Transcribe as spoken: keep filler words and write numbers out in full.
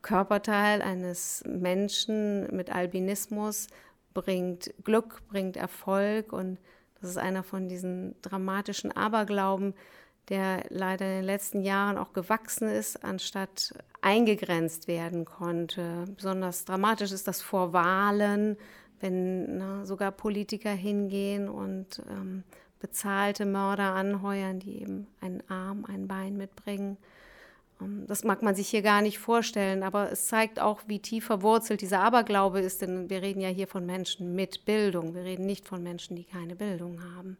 Körperteil eines Menschen mit Albinismus bringt Glück, bringt Erfolg, und das ist einer von diesen dramatischen Aberglauben, der leider in den letzten Jahren auch gewachsen ist, anstatt eingegrenzt werden konnte. Besonders dramatisch ist das vor Wahlen, wenn ne, sogar Politiker hingehen und ähm, bezahlte Mörder anheuern, die eben einen Arm, ein Bein mitbringen. Ähm, das mag man sich hier gar nicht vorstellen, aber es zeigt auch, wie tief verwurzelt dieser Aberglaube ist, denn wir reden ja hier von Menschen mit Bildung. Wir reden nicht von Menschen, die keine Bildung haben.